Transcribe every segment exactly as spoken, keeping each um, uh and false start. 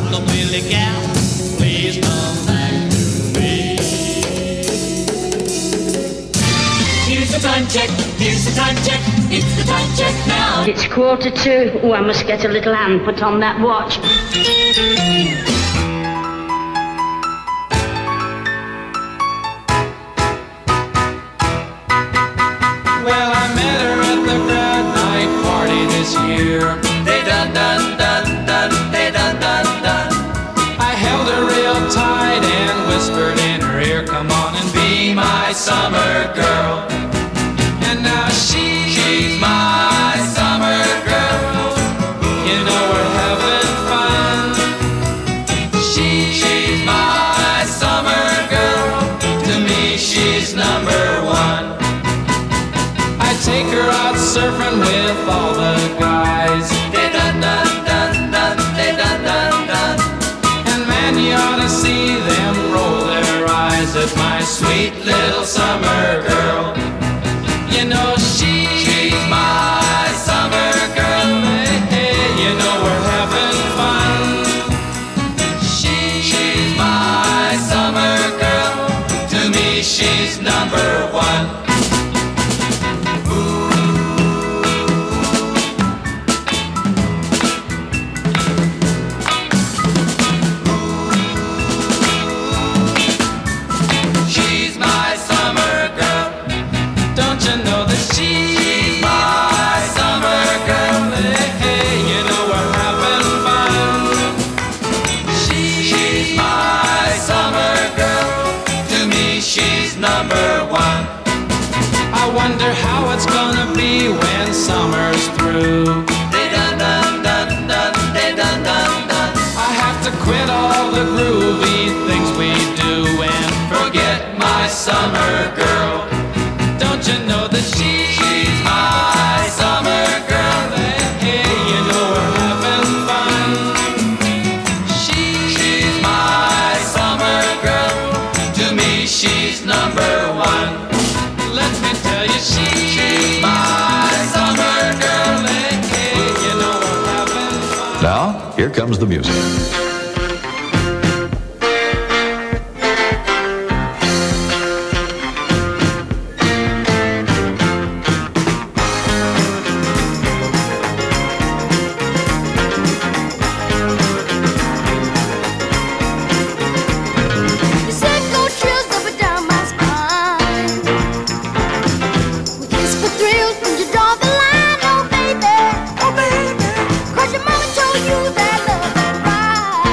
the Willie gal, please come back to me. Here's the time check, here's the time check, it's the time check now. It's quarter to. Oh, I must get a little hand put on that watch. Well, I met her at the grad night party this year. They done done done done, they done done done. I held her real tight and whispered in her ear, come on and be my summer girl. And now she, she's my summer girl. You know we're having fun. She, she's my summer girl. To me she's number one. I take her out surfing with all the guys. They done done done done, they done done done. And man, you ought to see them roll their eyes at my sweet little summer girl. You know she, she's my summer girl. Hey, hey, you know we're having fun. She, she's my summer girl. To me she's number one. I wonder how it's gonna be when summer's through. They done done done done, they done done done. I have to quit all the groovy things we do and forget my summer girl. Don't you know that she, she's my summer girl? Hey, hey, you know we're having fun. She, she's my summer girl. To me she's number one. Let me tell you, she, she's my summer girl. Hey, hey, you know we're having fun. Now, here comes the music. Cause your mama told you that love and ride.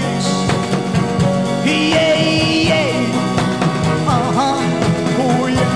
kiss. Yeah, yeah. Uh-huh. Oh, yeah.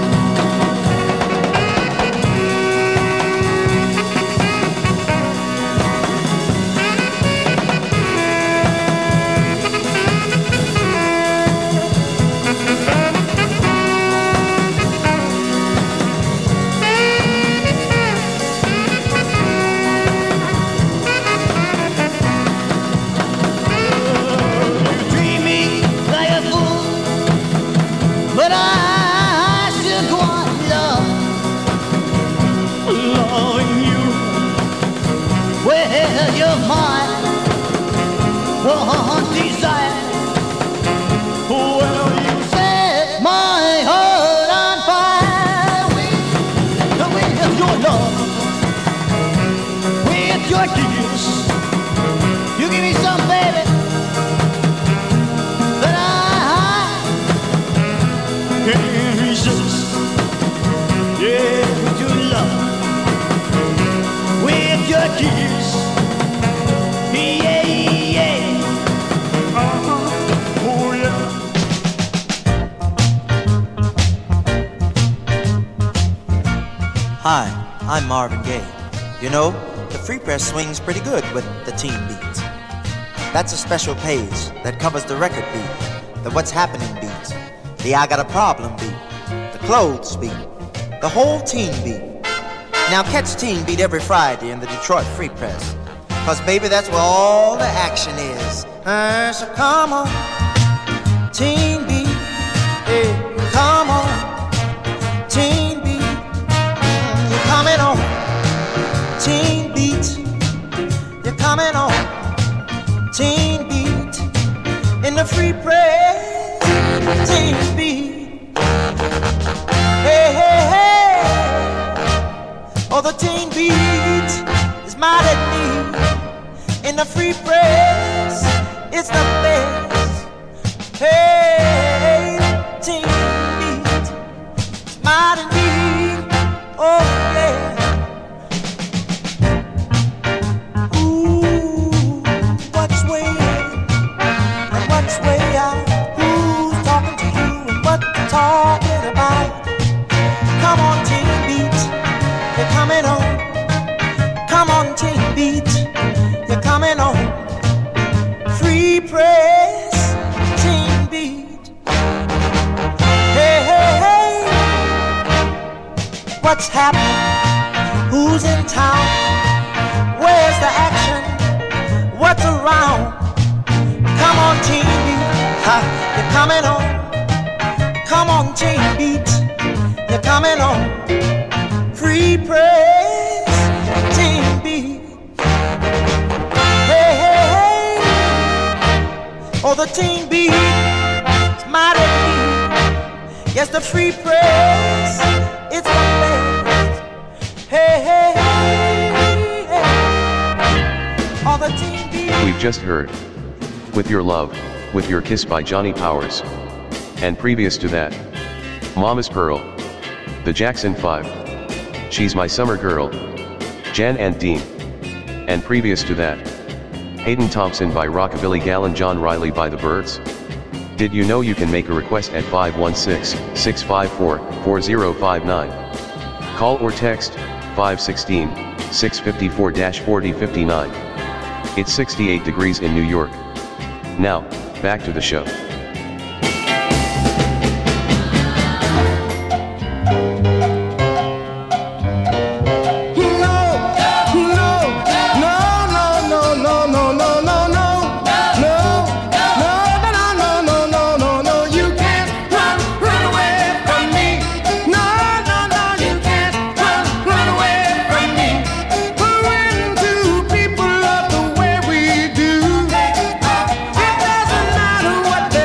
Hi, I'm Marvin Gaye. You know, the Free Press swings pretty good with the teen beats. That's a special page that covers the record beat, the what's happening beats, the I got a problem beat, the clothes beat, the whole teen beat. Now catch Teen Beat every Friday in the Detroit Free Press, cause baby that's where all the action is. Uh, so come on, Teen Beat, hey, come on, Teen Beat, you're coming on, Teen Beat, you're coming on, Teen Beat, in the Free Press, Teen Beat, hey, hey, hey. Oh, the teen beat is mighty neat. In the Free Press, it's the best. Hey, teen beat is mighty neat. Oh, yeah. Ooh, what's way in and what's way out? Who's talking to you and what you talking about? Come on, teen beat. You're coming on, come on, Teen Beat. You're coming on, Free Press, Teen Beat. Hey, hey, hey, what's happening? Who's in town? Where's the action? What's around? Come on, Teen Beat. Ha, you're coming on, come on, Teen Beat. You're coming on. Free Press, Teen Beat. Hey, hey, hey. Oh, the Teen Beat is mighty neat. Yes, the Free Press, it's the best. Hey, hey, hey, hey. Oh, the Teen Beat. We've just heard With Your Love, With Your Kiss by Johnny Powers. And previous to that, Mama's Pearl, the Jackson five. She's My Summer Girl, Jan and Dean. And previous to that, Hayden Thompson by Rockabilly Gal and John Riley by The Byrds. Did you know you can make a request at five one six, six five four, four zero five nine? Call or text five one six, six five four, four zero five nine. It's sixty-eight degrees in New York. Now, back to the show. What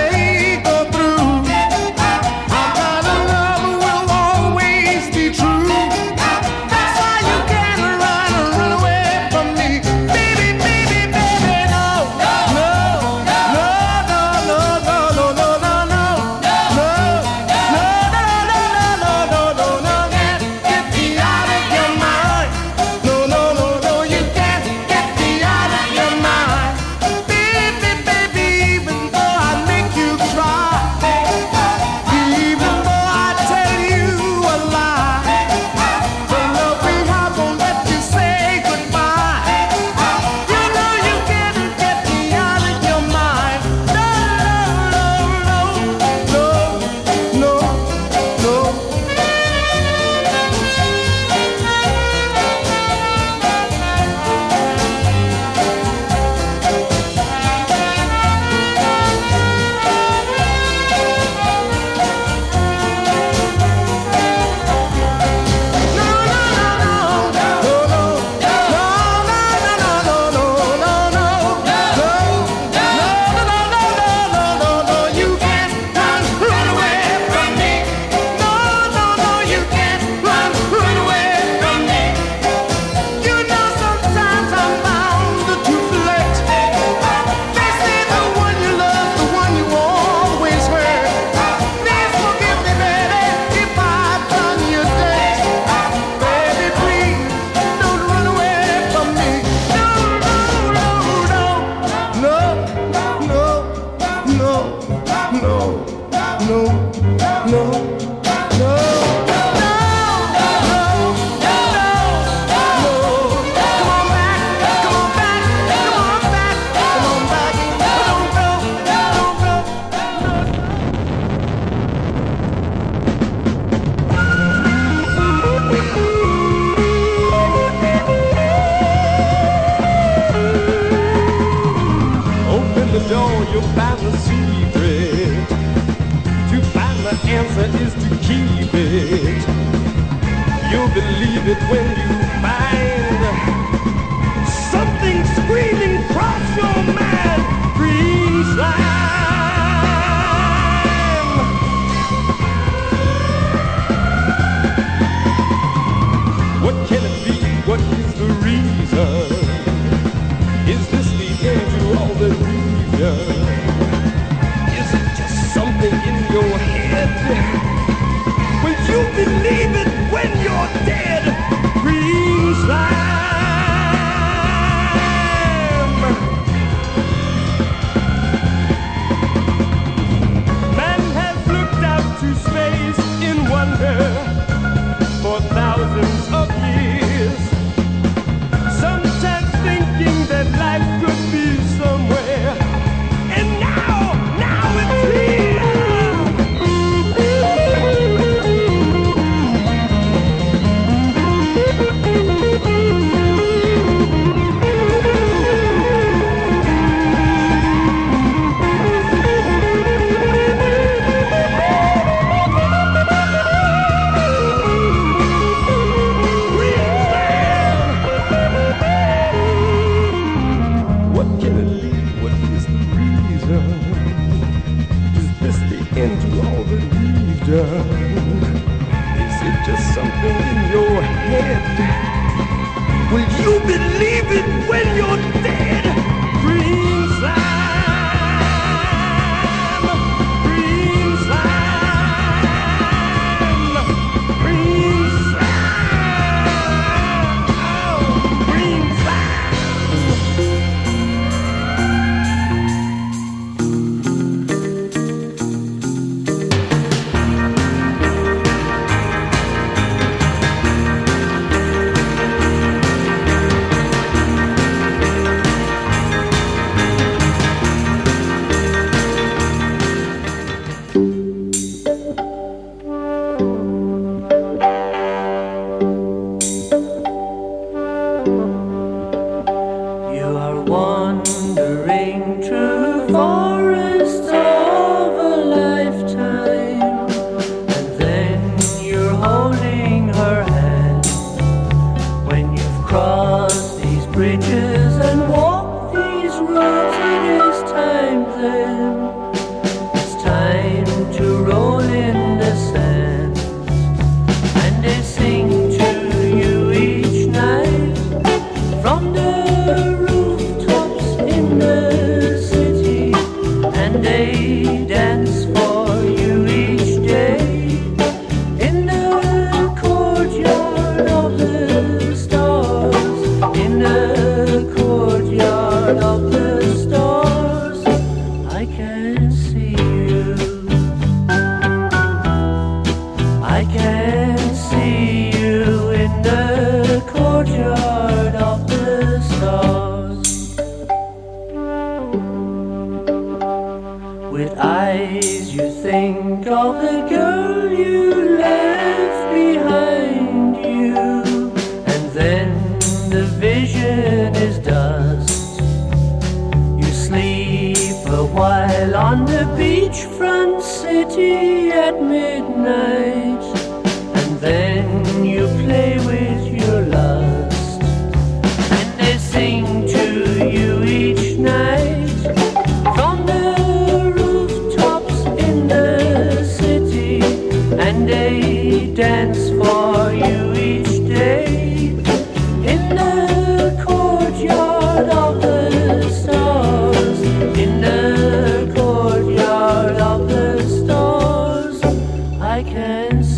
I can see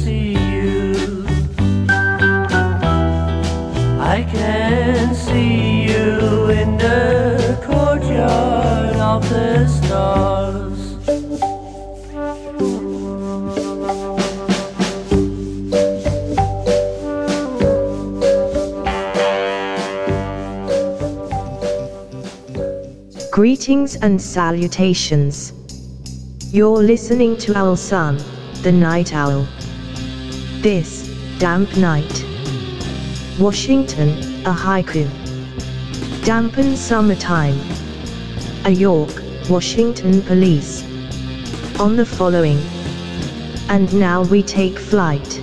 Greetings and salutations. You're listening to Owl Sun, the Night Owl. This damp night. Washington, a haiku. Dampen summertime. A York, Washington police. On the following. And now we take flight.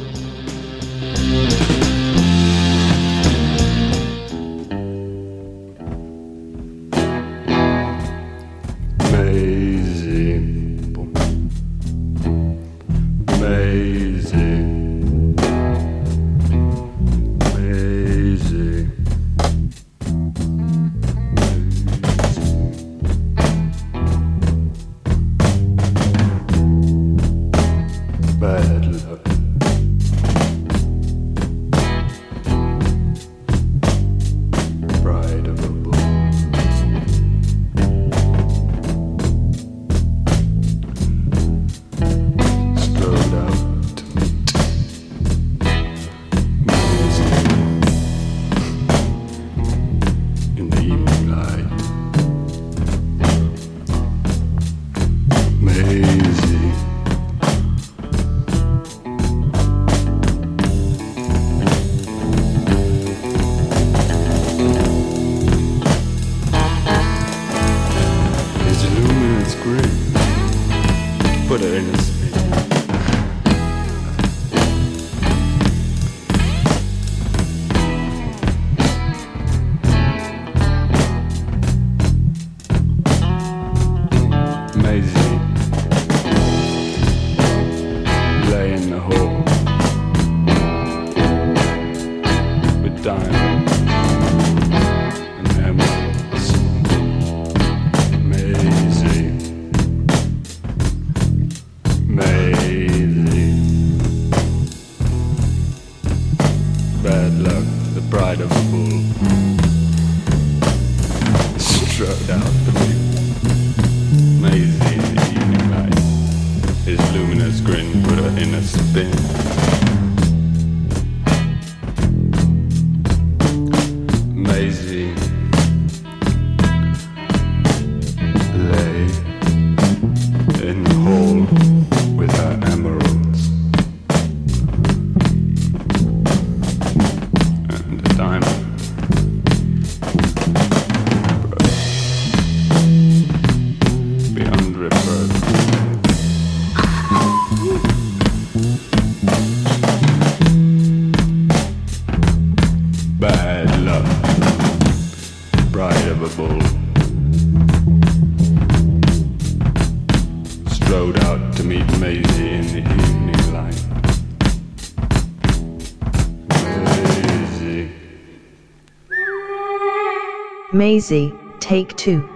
Maisie, take two.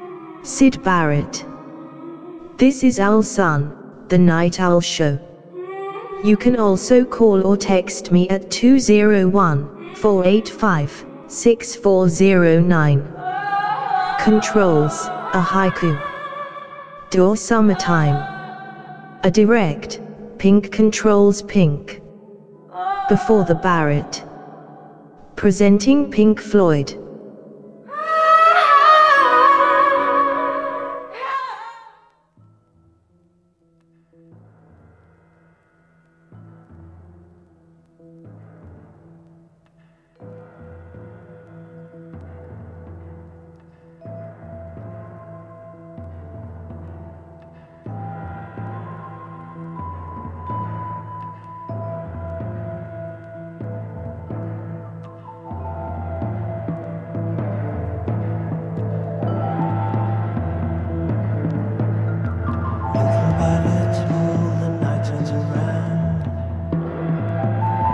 Syd Barrett. This is Owl Sun, the Night Owl Show. You can also call or text me at two zero one, four eight five, six four zero nine. Controls, a haiku. Door summertime. A direct, pink controls pink. Before the Barrett. Presenting Pink Floyd.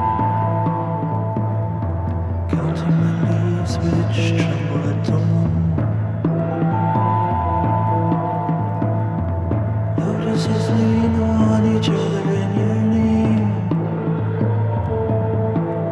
Which tremble at dawn.